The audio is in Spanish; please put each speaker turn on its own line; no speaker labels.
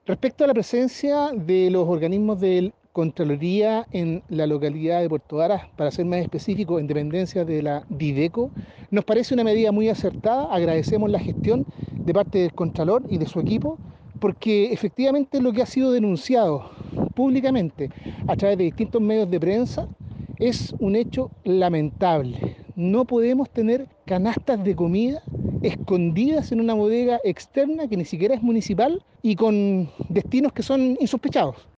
Respecto a la presencia de los organismos de Contraloría en la localidad de Puerto Varas, para ser más específico, en dependencia de la Dideco, nos parece una medida muy acertada. Agradecemos la gestión de parte del Contralor y de su equipo, porque efectivamente lo que ha sido denunciado públicamente a través de distintos medios de prensa es un hecho lamentable. No podemos tener canastas de comida escondidas en una bodega externa que ni siquiera es municipal y con destinos que son insospechados.